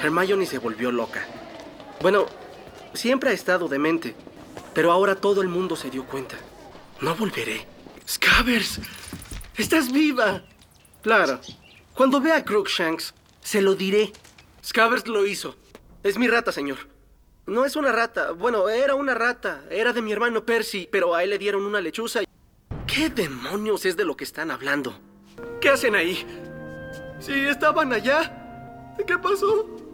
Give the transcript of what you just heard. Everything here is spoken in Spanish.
Hermione se volvió loca. Bueno, siempre ha estado demente, pero ahora todo el mundo se dio cuenta. No volveré. Scabbers, estás viva. Claro. Cuando vea a Crookshanks, se lo diré. Scabbers lo hizo. Es mi rata, señor. No es una rata. Bueno, era una rata. Era de mi hermano Percy, pero a él le dieron una lechuza. ¿Qué demonios es de lo que están hablando? ¿Qué hacen ahí? Si estaban allá, ¿qué pasó?